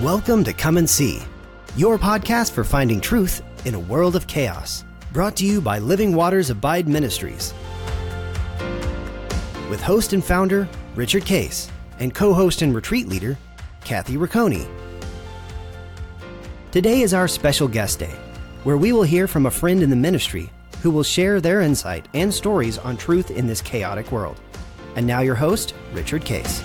Welcome to Come and See, your podcast for finding truth in a world of chaos. Brought to you by Living Waters Abide Ministries. With host and founder, Richard Case, and co-host and retreat leader, Kathy Riccone. Today is our special guest day, where we will hear from a friend in the ministry who will share their insight and stories on truth in this chaotic world. And now your host, Richard Case.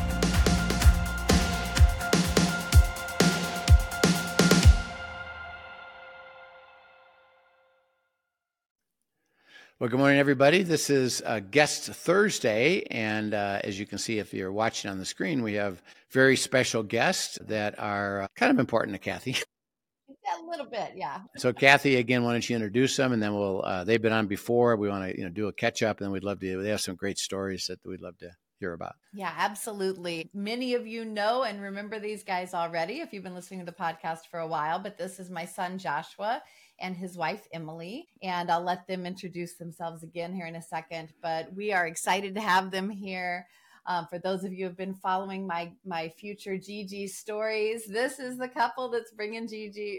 Well, good morning, everybody. This is Guest Thursday, and as you can see, if you're watching on the screen, we have very special guests that are kind of important to Kathy. A little bit, yeah. So, Kathy, again, why don't you introduce them, and then they've been on before. We want to, do a catch up, and they have some great stories that we'd love to hear about. Yeah, absolutely. Many of you know and remember these guys already if you've been listening to the podcast for a while, but this is my son, Joshua, and his wife, Emily, and I'll let them introduce themselves again here in a second, but we are excited to have them here. For those of you who have been following my future Gigi stories, this is the couple that's bringing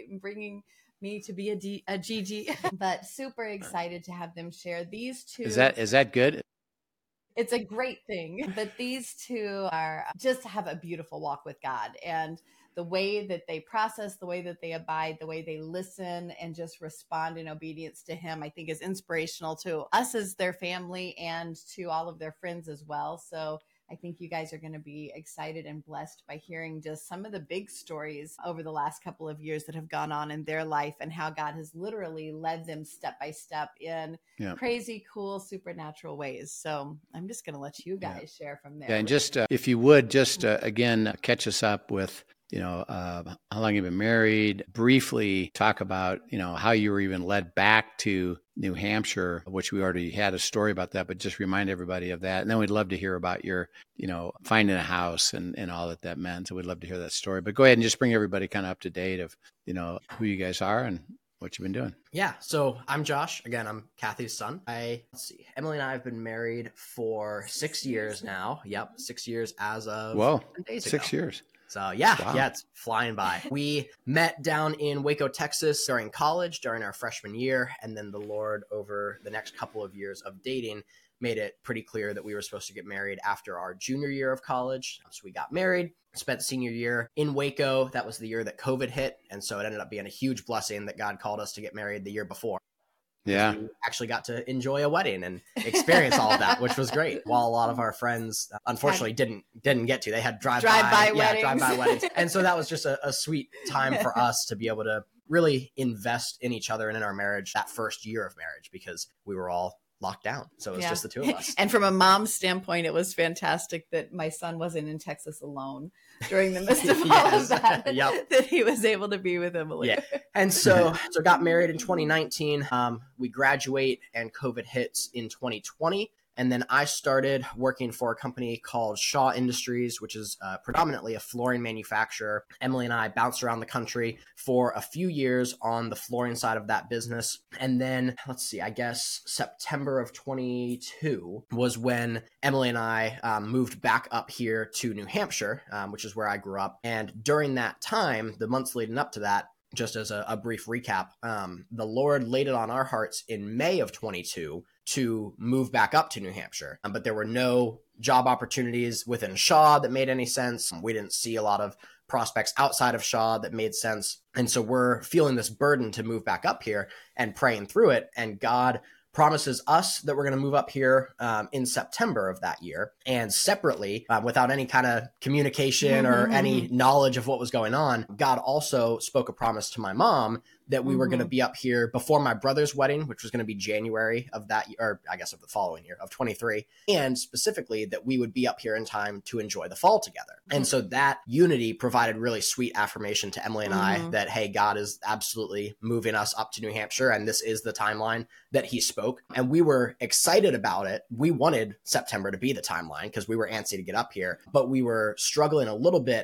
me to be a Gigi, but super excited to have them share these two. Is that good? It's a great thing, but these two are just have a beautiful walk with God, and the way that they process, the way that they abide, the way they listen and just respond in obedience to him, I think is inspirational to us as their family and to all of their friends as well. So I think you guys are going to be excited and blessed by hearing just some of the big stories over the last couple of years that have gone on in their life and how God has literally led them step by step in crazy, cool, supernatural ways. So I'm just going to let you guys share from there. Yeah, and just if you would, just again, catch us up with how long you've been married, briefly talk about, how you were even led back to New Hampshire, which we already had a story about that, but just remind everybody of that. And then we'd love to hear about your, finding a house and all that meant. So we'd love to hear that story, but go ahead and just bring everybody kind of up to date of, who you guys are and what you've been doing. Yeah. So I'm Josh. Again, I'm Kathy's son. Emily and I have been married for 6 years now. Yep. 6 years as of 10 days ago. 6 years. So yeah, it's flying by. We met down in Waco, Texas during college, during our freshman year. And then the Lord, over the next couple of years of dating, made it pretty clear that we were supposed to get married after our junior year of college. So we got married, spent senior year in Waco. That was the year that COVID hit. And so it ended up being a huge blessing that God called us to get married the year before. Yeah. We actually got to enjoy a wedding and experience all of that, which was great. While a lot of our friends, unfortunately, didn't get to. They had drive-by weddings. And so that was just a sweet time for us to be able to really invest in each other and in our marriage that first year of marriage, because we were all locked down. So it was just the two of us. And from a mom's standpoint, it was fantastic that my son wasn't in Texas alone during the midst of all of that, that he was able to be with Emily. Yeah. And so got married in 2019. We graduate and COVID hits in 2020. And then I started working for a company called Shaw Industries, which is predominantly a flooring manufacturer. Emily and I bounced around the country for a few years on the flooring side of that business. And then, I guess September of 22 was when Emily and I moved back up here to New Hampshire, which is where I grew up. And during that time, the months leading up to that, just as a brief recap, the Lord laid it on our hearts in May of 22 to move back up to New Hampshire. But there were no job opportunities within Shaw that made any sense. We didn't see a lot of prospects outside of Shaw that made sense. And so we're feeling this burden to move back up here and praying through it. And God promises us that we're going to move up here in September of that year. And separately, without any kind of communication or any knowledge of what was going on, God also spoke a promise to my mom that we were going to be up here before my brother's wedding, which was going to be January of that year, or I guess of the following year of 23. And specifically that we would be up here in time to enjoy the fall together. And so that unity provided really sweet affirmation to Emily and I that, hey, God is absolutely moving us up to New Hampshire. And this is the timeline that he spoke. And we were excited about it. We wanted September to be the timeline because we were antsy to get up here, but we were struggling a little bit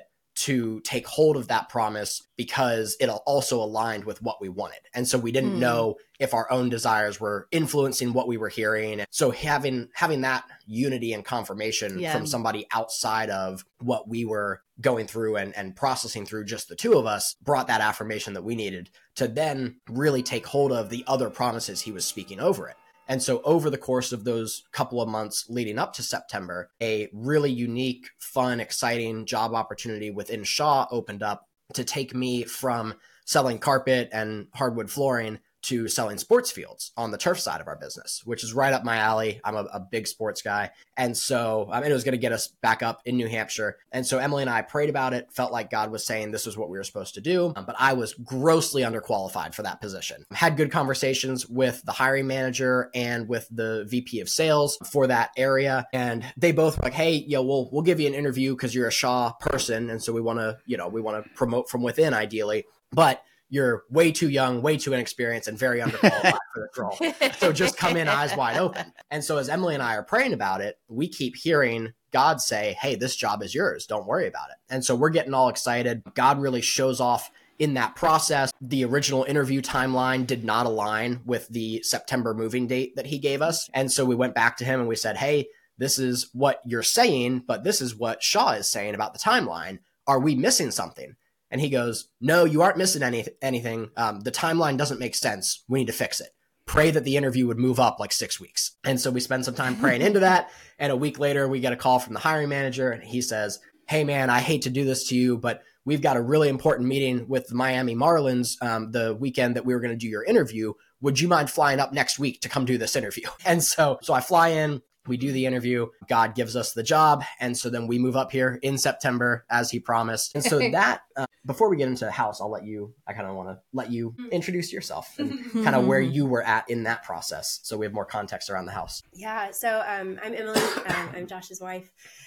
to take hold of that promise because it also aligned with what we wanted. And so we didn't know if our own desires were influencing what we were hearing. And so having that unity and confirmation from somebody outside of what we were going through and processing through just the two of us brought that affirmation that we needed to then really take hold of the other promises he was speaking over it. And so over the course of those couple of months leading up to September, a really unique, fun, exciting job opportunity within Shaw opened up to take me from selling carpet and hardwood flooring to selling sports fields on the turf side of our business, which is right up my alley. I'm a big sports guy. And so it was going to get us back up in New Hampshire. And so Emily and I prayed about it, felt like God was saying this was what we were supposed to do. But I was grossly underqualified for that position. Had good conversations with the hiring manager and with the VP of sales for that area. And they both were like, hey, we'll give you an interview because you're a Shaw person. And so we want to promote from within ideally. But you're way too young, way too inexperienced, and very underqualified for the role. So just come in eyes wide open. And so as Emily and I are praying about it, we keep hearing God say, hey, this job is yours. Don't worry about it. And so we're getting all excited. God really shows off in that process. The original interview timeline did not align with the September moving date that he gave us. And so we went back to him and we said, hey, this is what you're saying, but this is what Shaw is saying about the timeline. Are we missing something? And he goes, no, you aren't missing anything. The timeline doesn't make sense. We need to fix it. Pray that the interview would move up like 6 weeks. And so we spend some time praying into that. And a week later, we get a call from the hiring manager. And he says, hey, man, I hate to do this to you, but we've got a really important meeting with the Miami Marlins the weekend that we were going to do your interview. Would you mind flying up next week to come do this interview? And so I fly in. We do the interview. God gives us the job. And so then we move up here in September as he promised. And so that, before we get into the house, I kind of want to let you introduce yourself and kind of where you were at in that process. So we have more context around the house. Yeah. So I'm Emily. I'm Josh's wife.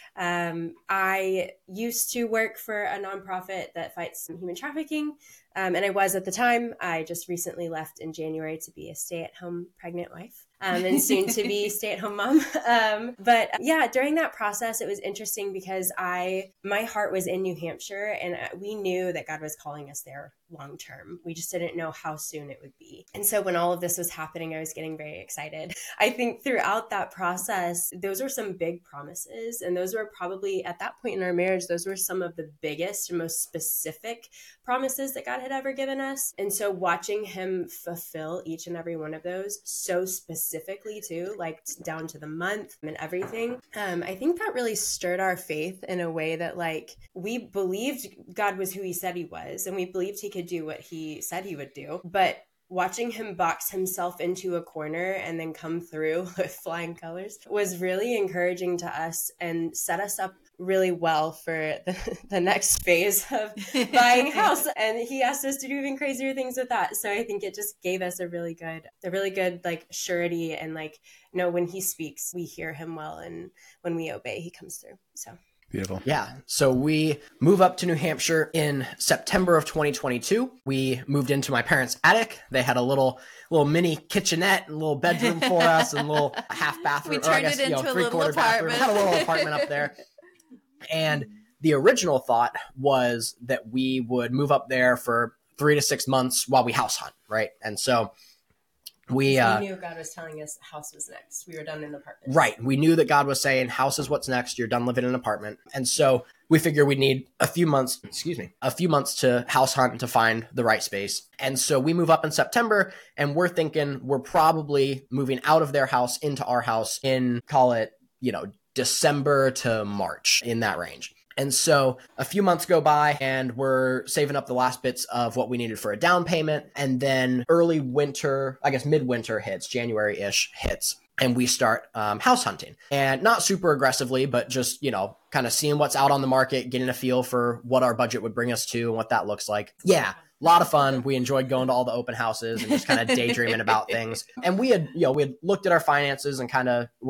I used to work for a nonprofit that fights human trafficking. And I was at the time. I just recently left in January to be a stay-at-home pregnant wife. And soon to be stay-at-home mom. But yeah, during that process, it was interesting because my heart was in New Hampshire and we knew that God was calling us there long-term. We just didn't know how soon it would be. And so when all of this was happening, I was getting very excited. I think throughout that process, those were some big promises. And those were probably at that point in our marriage, those were some of the biggest and most specific promises that God had ever given us. And so watching him fulfill each and every one of those so specifically too, like down to the month and everything. I think that really stirred our faith in a way that like we believed God was who he said he was, and we believed he could do what he said he would do. But watching him box himself into a corner and then come through with flying colors was really encouraging to us and set us up really well for the next phase of buying a house. And he asked us to do even crazier things with that. So I think it just gave us a really good like surety and like, when he speaks, we hear him well. And when we obey, he comes through. So beautiful. Yeah. So we move up to New Hampshire in September of 2022. We moved into my parents' attic. They had a little mini kitchenette and a little bedroom for us and a little half bathroom. We turned it into a little apartment. Had a little apartment up there. And the original thought was that we would move up there for 3 to 6 months while we house hunt. Right. And so we knew God was telling us house was next. We were done in the apartment. Right. We knew that God was saying house is what's next. You're done living in an apartment. And so we figured we'd need a few months to house hunt to find the right space. And so we move up in September and we're thinking we're probably moving out of their house into our house in, call it, December to March, in that range. And so a few months go by and we're saving up the last bits of what we needed for a down payment. And then early winter, I guess midwinter hits, January-ish hits. And we start house hunting, and not super aggressively, but just, kind of seeing what's out on the market, getting a feel for what our budget would bring us to and what that looks like. Yeah. A lot of fun. We enjoyed going to all the open houses and just kind of daydreaming about things. And we had looked at our finances and we're both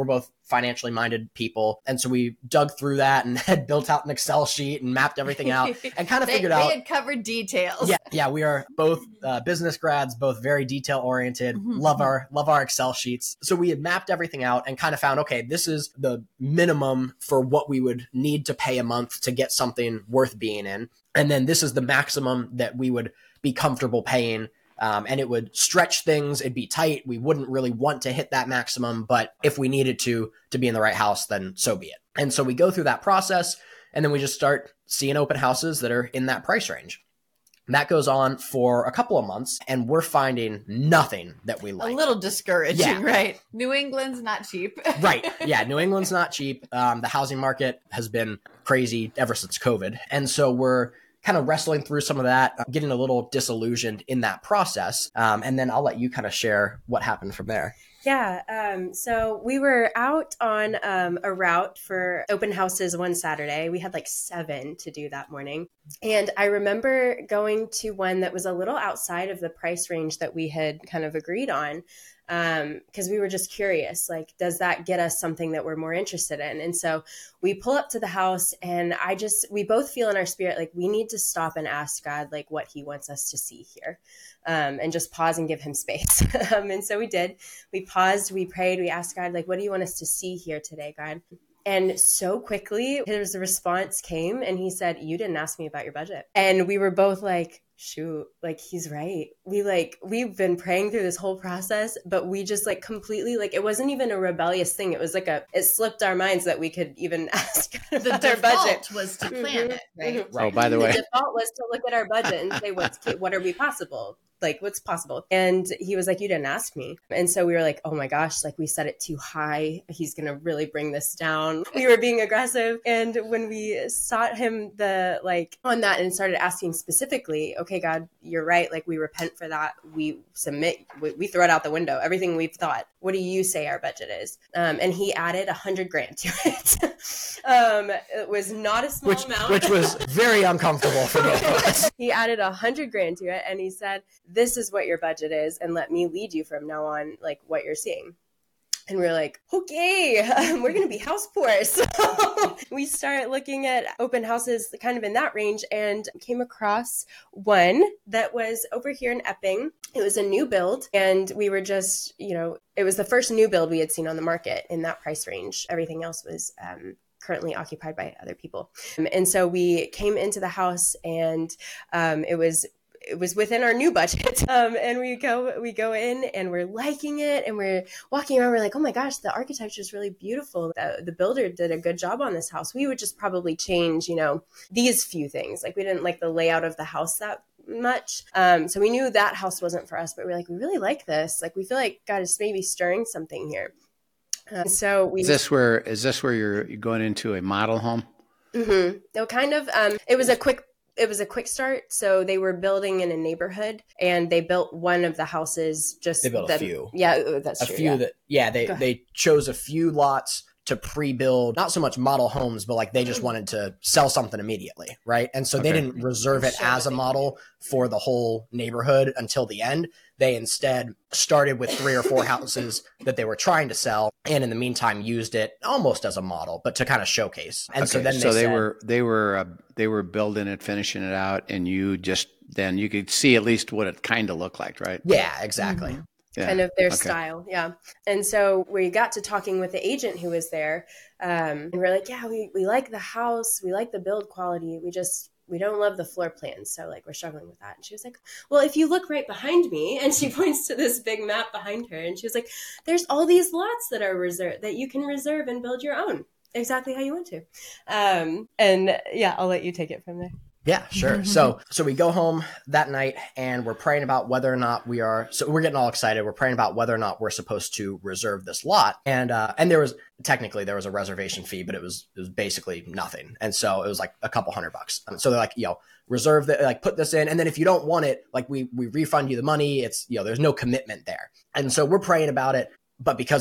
financially minded people. And so we dug through that and had built out an Excel sheet and mapped everything out and kind of figured out. They had covered details. Yeah. We are both business grads, both very detail oriented, love our Excel sheets. So we had mapped everything out and kind of found, okay, this is the minimum for what we would need to pay a month to get something worth being in. And then this is the maximum that we would be comfortable paying. And it would stretch things. It'd be tight. We wouldn't really want to hit that maximum, but if we needed to be in the right house, then so be it. And so we go through that process, and then we just start seeing open houses that are in that price range. And that goes on for a couple of months, and we're finding nothing that we like. A little discouraging, Yeah. right? New England's not cheap. Right. Yeah. New England's not cheap. The housing market has been crazy ever since COVID. And so we're kind of wrestling through some of that, getting a little disillusioned in that process. And then I'll let you kind of share what happened from there. Yeah. So we were out on a route for open houses one Saturday. We had like 7 to do that morning. And I remember going to one that was a little outside of the price range that we had kind of agreed on. Because we were just curious, like, does that get us something that we're more interested in? And so we pull up to the house, and we both feel in our spirit, like, we need to stop and ask God, like, what he wants us to see here, and just pause and give him space. And so we did. We paused, we prayed, we asked God, like, what do you want us to see here today, God? And so quickly, his response came, and he said, you didn't ask me about your budget. And we were both like, shoot, like, he's right. We've been praying through this whole process, but we just like completely, like, it wasn't even a rebellious thing. It was like it slipped our minds that we could even ask about our budget. Was to plan it, right? Oh, by the way, the default was to look at our budget and say, what are we possible? Like, what's possible? And he was like, you didn't ask me. And so we were like, oh my gosh, like, we set it too high. He's going to really bring this down. We were being aggressive. And when we sought him on that and started asking specifically, okay, God, you're right. Like, we repent for that. We submit, we throw it out the window. Everything we've thought. What do you say our budget is? And he added $100,000 to it. It was not a small amount. Which was very uncomfortable for both of us. He added $100,000 to it, and he said, this is what your budget is, and let me lead you from now on, like, what you're seeing. And we're like, okay, we're going to be house poor. So we start looking at open houses kind of in that range, and came across one that was over here in Epping. It was a new build, and we were just, it was the first new build we had seen on the market in that price range. Everything else was currently occupied by other people. And so we came into the house, and it was within our new budget. And we go in, and we're liking it, and we're walking around. We're like, oh my gosh, the architecture is really beautiful. The builder did a good job on this house. We would just probably change, these few things. Like, we didn't like the layout of the house that much. So we knew that house wasn't for us, but we're like, we really like this. Like, we feel like God is maybe stirring something here. So we. Is this where you're going into a model home? Mm-hmm. No, kind of. It was a quick start. So they were building in a neighborhood, and they built one of the houses. They built a few. Yeah, that's true. A few they chose a few lots to pre-build, not so much model homes, but like they just wanted to sell something immediately, right? And so they didn't reserve it as a model for the whole neighborhood until the end. They instead started with 3 or 4 houses that they were trying to sell, and in the meantime used it almost as a model, but to kind of showcase. And so then they were building it, finishing it out, and you could see at least what it kind of looked like, right? Yeah, exactly. Mm-hmm. Yeah. Kind of their style. Yeah. And so we got to talking with the agent who was there. And we're like, yeah, we like the house. We like the build quality. We don't love the floor plans. So like, we're struggling with that. And she was like, well, if you look right behind me, and she points to this big map behind her, and she was like, there's all these lots that are reserved that you can reserve and build your own exactly how you want to. And yeah, I'll let you take it from there. Yeah, sure. So we go home that night, and we're praying about whether or not we're getting all excited. We're praying about whether or not we're supposed to reserve this lot. And there was a reservation fee, but it was basically nothing. And so it was like a couple $100. So they're like, reserve that, like, put this in. And then if you don't want it, like, we refund you the money. It's, there's no commitment there. And so we're praying about it. But because it's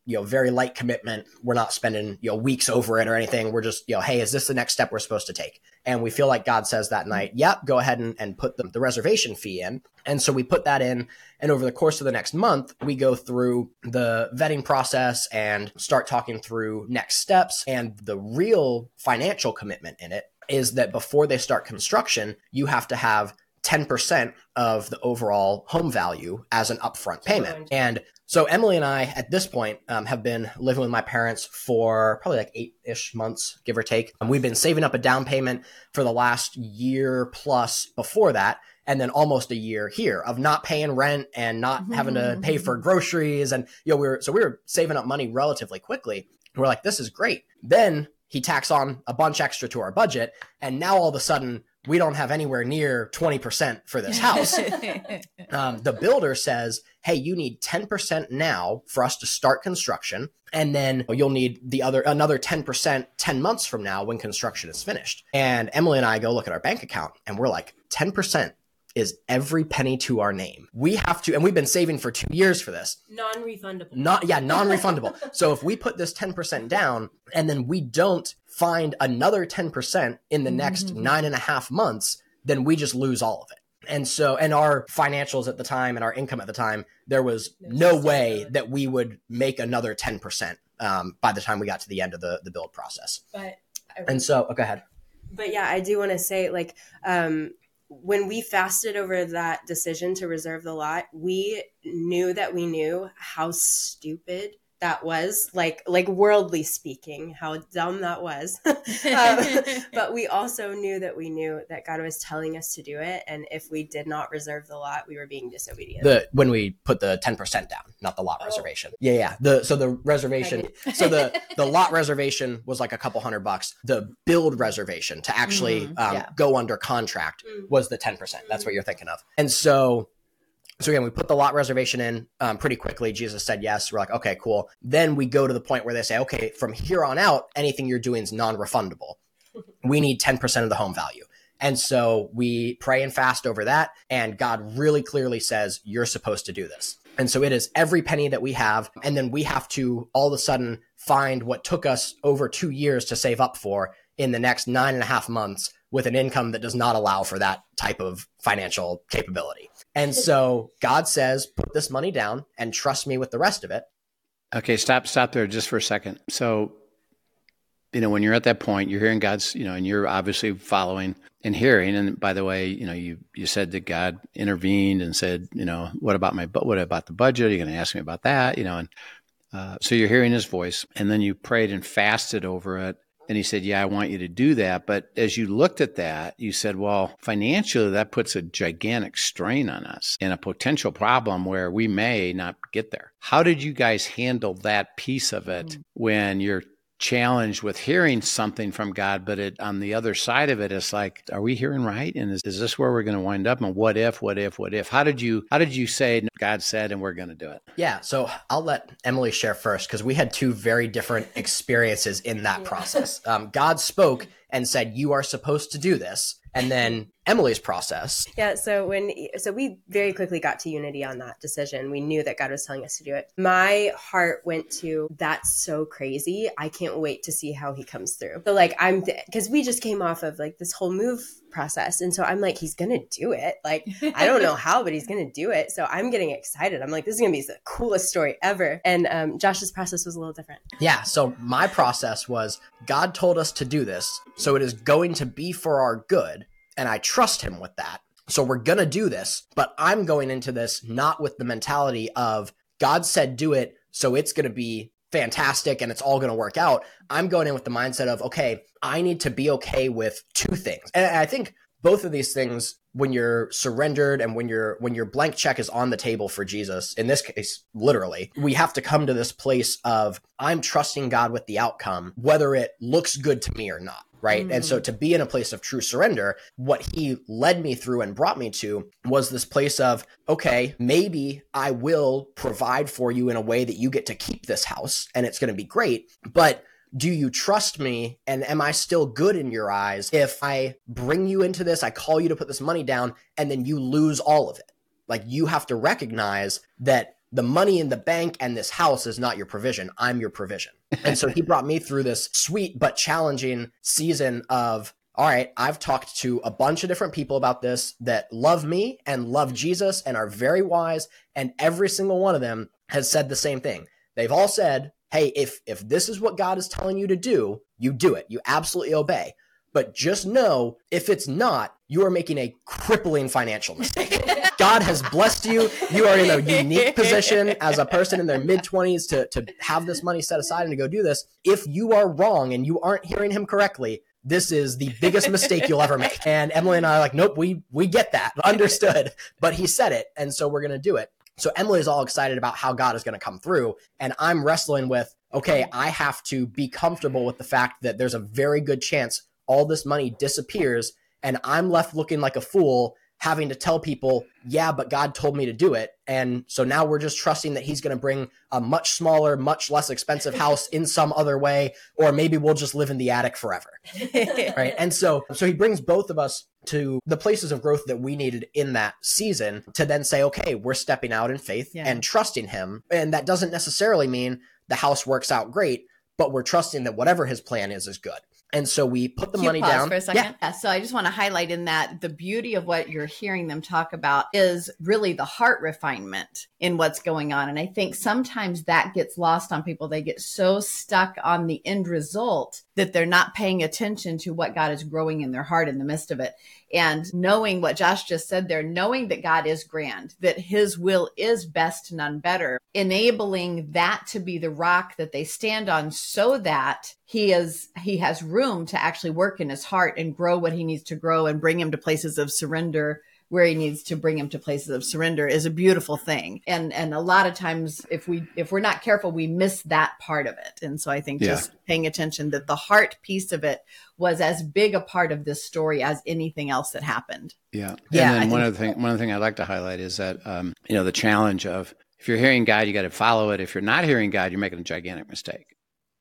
very light commitment. We're not spending, weeks over it or anything. We're just, hey, is this the next step we're supposed to take? And we feel like God says that night, yep, go ahead and put the reservation fee in. And so we put that in. And over the course of the next month, we go through the vetting process and start talking through next steps. And the real financial commitment in it is that before they start construction, you have to have 10% of the overall home value as an upfront payment. And so Emily and I, at this point, have been living with my parents for probably like 8-ish months, give or take. We've been saving up a down payment for the last year plus before that, and then almost a year here of not paying rent and not having to pay for groceries. And we were saving up money relatively quickly. We're like, this is great. Then he tacks on a bunch extra to our budget, and now all of a sudden, we don't have anywhere near 20% for this house. The builder says, hey, you need 10% now for us to start construction. And then you'll need another 10% 10 months from now when construction is finished. And Emily and I go look at our bank account and we're like, 10% is every penny to our name. We have to, and we've been saving for 2 years for this. Non-refundable. Non-refundable. So if we put this 10% down and then we don't find another 10% in the next 9.5 months, then we just lose all of it. And so, and our financials at the time and our income at the time, there was no way that we would make another 10% by the time we got to the end of the build process. Go ahead. But yeah, I do want to say, like, when we fasted over that decision to reserve the lot, we knew how stupid that was, like worldly speaking, how dumb that was. But we also knew that God was telling us to do it. And if we did not reserve the lot, we were being disobedient. When we put the 10% down, not the lot reservation. Yeah. So the reservation, the lot reservation was like a couple $100. The build reservation to actually go under contract was the 10%. That's what you're thinking of. And so again, we put the lot reservation in pretty quickly. Jesus said yes. We're like, okay, cool. Then we go to the point where they say, okay, from here on out, anything you're doing is non-refundable. We need 10% of the home value. And so we pray and fast over that. And God really clearly says, you're supposed to do this. And so it is every penny that we have. And then we have to all of a sudden find what took us over 2 years to save up for in the next 9.5 months with an income that does not allow for that type of financial capability. And so God says, put this money down and trust me with the rest of it. Okay, stop there just for a second. So, when you're at that point, you're hearing God's, and you're obviously following and hearing. And by the way, you said that God intervened and said, what about the budget? Are you going to ask me about that? So you're hearing his voice, and then you prayed and fasted over it. And he said, yeah, I want you to do that. But as you looked at that, you said, well, financially, that puts a gigantic strain on us and a potential problem where we may not get there. How did you guys handle that piece of it when you're challenged with hearing something from God, but on the other side of it, it's like, are we hearing right? And is this where we're going to wind up? And what if? How did you say God said, and we're going to do it? Yeah. So I'll let Emily share first, because we had two very different experiences in that process. God spoke and said, you are supposed to do this. And then Emily's process. Yeah. So we very quickly got to unity on that decision. We knew that God was telling us to do it. My heart went to, that's so crazy. I can't wait to see how he comes through. So because we just came off of like this whole move process. And so I'm like, he's going to do it. Like, I don't know how, but he's going to do it. So I'm getting excited. I'm like, this is going to be the coolest story ever. And Josh's process was a little different. Yeah. So my process was, God told us to do this. So it is going to be for our good. And I trust him with that. So we're going to do this, but I'm going into this not with the mentality of God said do it, so it's going to be fantastic and it's all going to work out. I'm going in with the mindset of, okay, I need to be okay with two things. And I think both of these things, when you're surrendered and when your blank check is on the table for Jesus, in this case, literally, we have to come to this place of, I'm trusting God with the outcome, whether it looks good to me or not. Right. And so to be in a place of true surrender, what he led me through and brought me to was this place of, okay, maybe I will provide for you in a way that you get to keep this house and it's going to be great. But do you trust me? And am I still good in your eyes if I bring you into this, I call you to put this money down, and then you lose all of it? Like, you have to recognize that the money in the bank and this house is not your provision. I'm your provision. And so he brought me through this sweet but challenging season of, all right, I've talked to a bunch of different people about this that love me and love Jesus and are very wise. And every single one of them has said the same thing. They've all said, hey, if this is what God is telling you to do, you do it. You absolutely obey. But just know, if it's not, you are making a crippling financial mistake. God has blessed you. You are in a unique position as a person in their mid-20s to have this money set aside and to go do this. If you are wrong and you aren't hearing him correctly, this is the biggest mistake you'll ever make. And Emily and I are like, nope, we get that. Understood. But he said it. And so we're going to do it. So Emily is all excited about how God is going to come through. And I'm wrestling with, okay, I have to be comfortable with the fact that there's a very good chance all this money disappears and I'm left looking like a fool having to tell people, yeah, but God told me to do it. And so now we're just trusting that he's going to bring a much smaller, much less expensive house in some other way, or maybe we'll just live in the attic forever. Right. And so he brings both of us to the places of growth that we needed in that season to then say, okay, we're stepping out in faith and trusting him. And that doesn't necessarily mean the house works out great, but we're trusting that whatever his plan is good. And so we put the money down for a second. Yeah. So I just want to highlight in that the beauty of what you're hearing them talk about is really the heart refinement in what's going on. And I think sometimes that gets lost on people. They get so stuck on the end result that they're not paying attention to what God is growing in their heart in the midst of it. And knowing what Josh just said there, knowing that God is grand, that his will is best, none better, enabling that to be the rock that they stand on so that he has room to actually work in his heart and grow what he needs to grow and bring him to places of surrender where he needs to bring him to places of surrender is a beautiful thing. And a lot of times if we're not careful, we miss that part of it. And so I think just paying attention that the heart piece of it was as big a part of this story as anything else that happened. Yeah. And then one other thing I'd like to highlight is that, the challenge of if you're hearing God, you got to follow it. If you're not hearing God, you're making a gigantic mistake.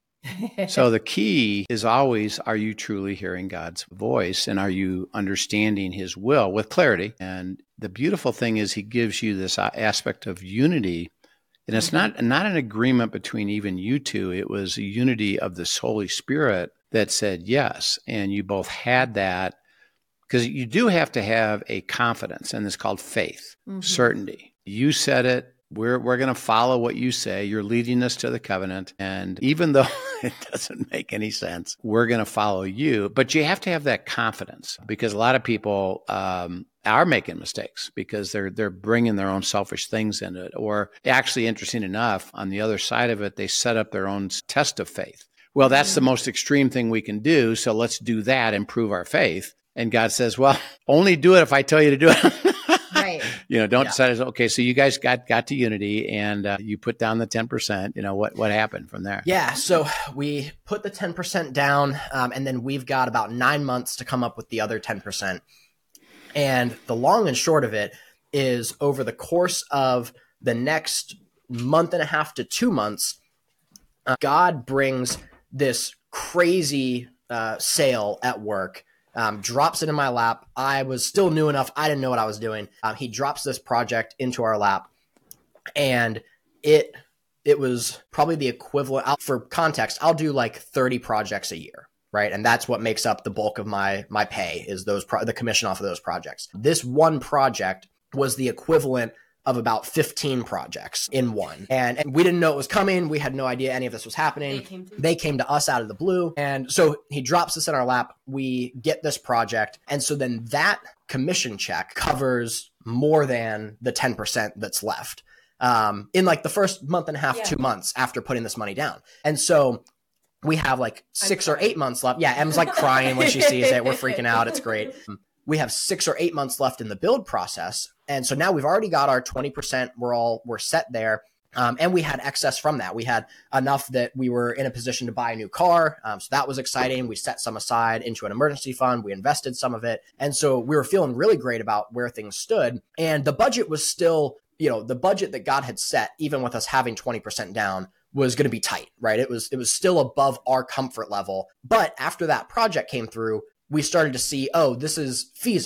So the key is always, are you truly hearing God's voice and are you understanding his will with clarity? And the beautiful thing is he gives you this aspect of unity. And it's not an agreement between even you two. It was a unity of the Holy Spirit that said yes. And you both had that because you do have to have a confidence, and it's called faith, certainty. You said it. We're going to follow what you say. You're leading us to the covenant. And even though it doesn't make any sense, we're going to follow you. But you have to have that confidence because a lot of people are making mistakes because they're bringing their own selfish things into it. Or actually, interesting enough, on the other side of it, they set up their own test of faith. Well, that's the most extreme thing we can do. So let's do that and prove our faith. And God says, well, only do it if I tell you to do it. Right. Don't decide, okay, so you guys got to unity and you put down the 10%. What happened from there? Yeah. So we put the 10% down and then we've got about 9 months to come up with the other 10%. And the long and short of it is over the course of the next month and a half to 2 months, God brings this crazy sale at work. Drops it in my lap. I was still new enough. I didn't know what I was doing. He drops this project into our lap and it was probably the equivalent. For context, I'll do like 30 projects a year, right? And that's what makes up the bulk of my pay is the commission off of those projects. This one project was the equivalent of about 15 projects in one. And we didn't know it was coming. We had no idea any of this was happening. They came to us out of the blue. And so he drops this in our lap. We get this project. And so then that commission check covers more than the 10% that's left in like the first month and a half, 2 months after putting this money down. And so we have like 6 or 8 months left. Yeah, Em's like crying when she sees it. We're freaking out. It's great. We have 6 or 8 months left in the build process. And so now we've already got our 20%. We're set there. And we had excess from that. We had enough that we were in a position to buy a new car. So that was exciting. We set some aside into an emergency fund. We invested some of it. And so we were feeling really great about where things stood. And the budget was still, the budget that God had set, even with us having 20% down, was going to be tight, right? It was still above our comfort level. But after that project came through, we started to see, oh, this is feasible.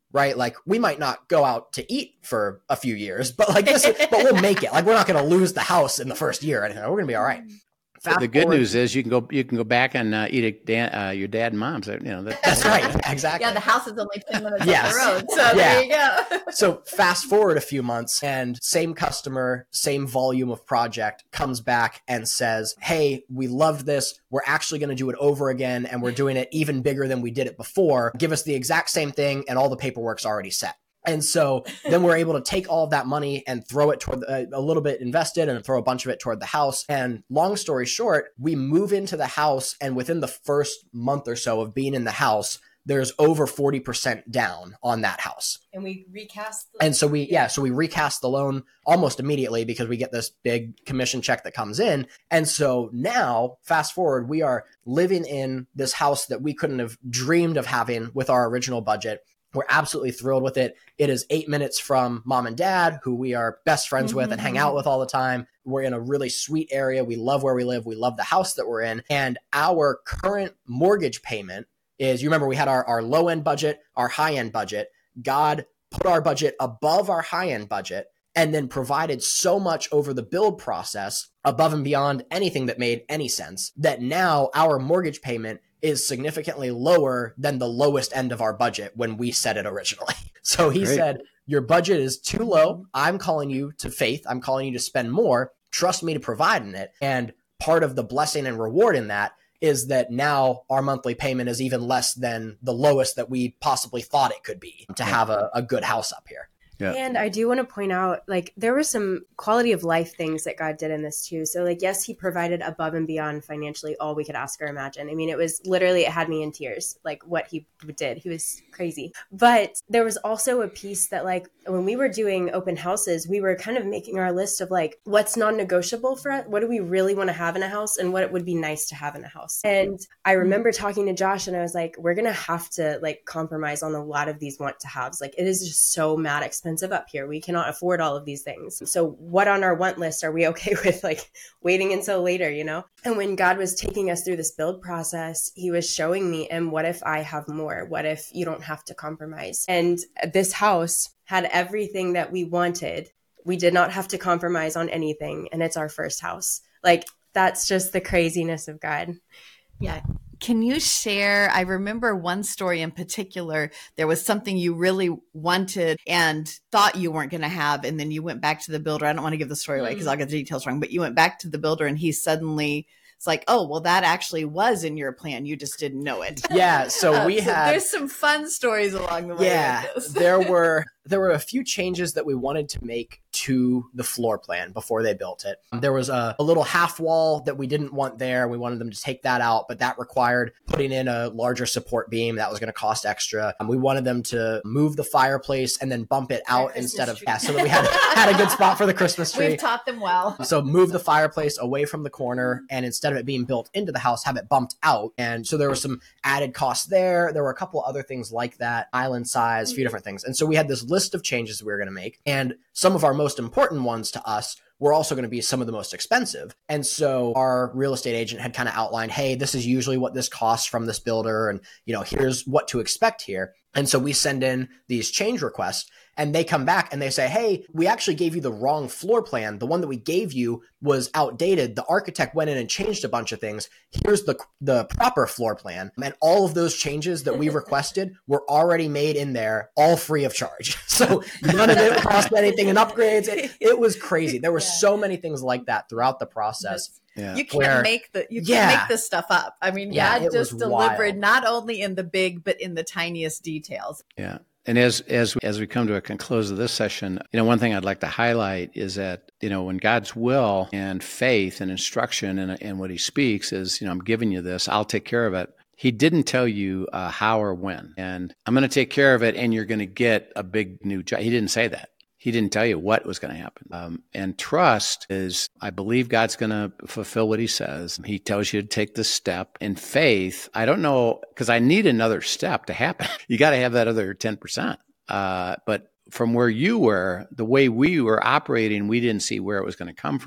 right? Like we might not go out to eat for a few years, but but we'll make it. Like we're not going to lose the house in the first year or anything. We're going to be all right. The good news is you can go back and eat your dad and mom's. That's right. Exactly. Yeah, the house is only 10 minutes Yes. up the road. So there you go. So fast forward a few months and same customer, same volume of project comes back and says, hey, we loved this. We're actually going to do it over again. And we're doing it even bigger than we did it before. Give us the exact same thing. And all the paperwork's already set. And so then we're able to take all of that money and throw it toward a little bit invested and throw a bunch of it toward the house. And long story short, we move into the house. And within the first month or so of being in the house, there's over 40% down on that house. And we recast. So we recast the loan almost immediately because we get this big commission check that comes in. And so now, fast forward, we are living in this house that we couldn't have dreamed of having with our original budget. We're absolutely thrilled with it. It is 8 minutes from mom and dad, who we are best friends with and hang out with all the time. We're in a really sweet area. We love where we live. We love the house that we're in. And our current mortgage payment is, you remember we had our low end budget, our high end budget. God put our budget above our high end budget and then provided so much over the build process above and beyond anything that made any sense that now our mortgage payment is significantly lower than the lowest end of our budget when we set it originally. So he said, your budget is too low. I'm calling you to faith. I'm calling you to spend more. Trust me to provide in it. And part of the blessing and reward in that is that now our monthly payment is even less than the lowest that we possibly thought it could be to have a good house up here. Yeah. And I do want to point out, like, there were some quality of life things that God did in this too. So, like, yes, he provided above and beyond financially all we could ask or imagine. I mean, it was literally, it had me in tears, like what he did. He was crazy. But there was also a piece that, like, when we were doing open houses, we were kind of making our list of like, what's non-negotiable for us? What do we really want to have in a house? And what it would be nice to have in a house. And I remember talking to Josh and I was like, we're going to have to like compromise on a lot of these want to haves. Like, it is just so mad expensive up here. We cannot afford all of these things. So what on our want list are we okay with, like, waiting until later, you know? And when God was taking us through this build process, he was showing me, and what if I have more? What if you don't have to compromise? And this house had everything that we wanted. We did not have to compromise on anything. And it's our first house. Like, that's just the craziness of God. Yeah. Can you share? I remember one story in particular. There was something you really wanted and thought you weren't going to have. And then you went back to the builder. I don't want to give the story away because I'll get the details wrong, but you went back to the builder and he suddenly, it's like, oh, well, that actually was in your plan. You just didn't know it. Yeah. So there's some fun stories along the way. Yeah. There were a few changes that we wanted to make to the floor plan before they built it. There was a little half wall that we didn't want there. We wanted them to take that out, but that required putting in a larger support beam that was going to cost extra. We wanted them to move the fireplace and then bump it out instead of, so that we had a good spot for the Christmas tree. We've taught them well. So move the fireplace away from the corner, and instead of it being built into the house, have it bumped out. And so there was some added costs there. There were a couple other things like that, island size, a few different things. And so we had this list of changes we were going to make. And some of our most important ones to us were also going to be some of the most expensive. And so our real estate agent had kind of outlined, hey, this is usually what this costs from this builder. And, you know, here's what to expect here. And so we send in these change requests and they come back and they say, hey, we actually gave you the wrong floor plan. The one that we gave you was outdated. The architect went in and changed a bunch of things. Here's the proper floor plan. And all of those changes that we requested were already made in there, all free of charge. So none of it cost anything in upgrades. It was crazy. There were so many things like that throughout the process. Yeah. You can't make this stuff up. I mean, God just delivered not only in the big, but in the tiniest details. Yeah. And as we come to a close of this session, you know, one thing I'd like to highlight is that, you know, when God's will and faith and instruction and what he speaks is, you know, I'm giving you this, I'll take care of it. He didn't tell you how or when, and I'm going to take care of it and you're going to get a big new job. He didn't say that. He didn't tell you what was going to happen. And trust is, I believe God's going to fulfill what he says. He tells you to take this step. In faith, I don't know, because I need another step to happen. You got to have that other 10%. But from where you were, the way we were operating, we didn't see where it was going to come from.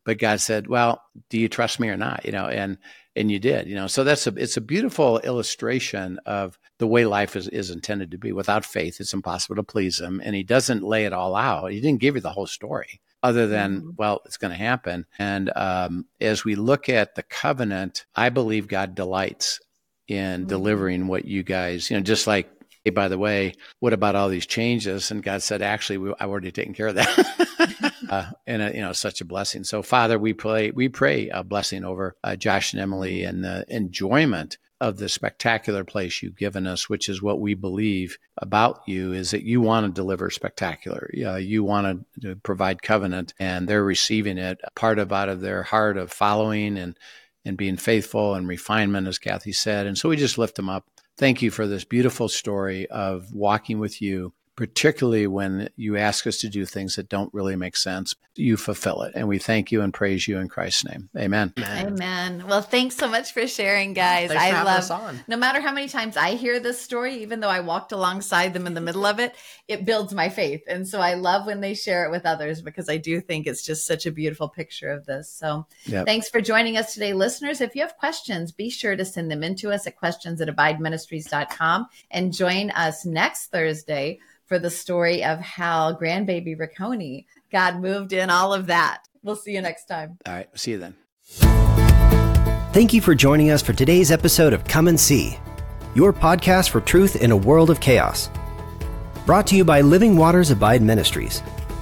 but God said, well, do you trust me or not? And you did, so it's a beautiful illustration of the way life is intended to be. Without faith, it's impossible to please him. And he doesn't lay it all out. He didn't give you the whole story other than, well, it's going to happen. And as we look at the covenant, I believe God delights in delivering what you guys, just like, hey, by the way, what about all these changes? And God said, actually, I've already taken care of that. And such a blessing. So Father, we pray a blessing over Josh and Emily and the enjoyment of the spectacular place you've given us, which is what we believe about you, is that you want to deliver spectacular. You want to provide covenant, and they're receiving it out of their heart of following and being faithful and refinement, as Kathy said. And so we just lift them up. Thank you for this beautiful story of walking with you, particularly when you ask us to do things that don't really make sense. You fulfill it. And we thank you and praise you in Christ's name. Amen. Amen. Well, thanks so much for sharing, guys. Thanks for having us on. No matter how many times I hear this story, even though I walked alongside them in the middle of it, it builds my faith. And so I love when they share it with others, because I do think it's just such a beautiful picture of this. So Thanks for joining us today, listeners. If you have questions, be sure to send them in to us at questions@abideministries.com, and join us next Thursday for the story of how grandbaby Riccone, God moved in all of that. We'll see you next time. All right. See you then. Thank you for joining us for today's episode of Come and See, your podcast for truth in a world of chaos. Brought to you by Living Waters Abide Ministries.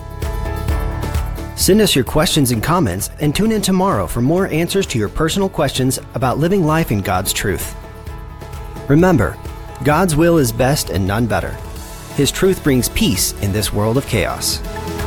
Send us your questions and comments, and tune in tomorrow for more answers to your personal questions about living life in God's truth. Remember, God's will is best and none better. His truth brings peace in this world of chaos.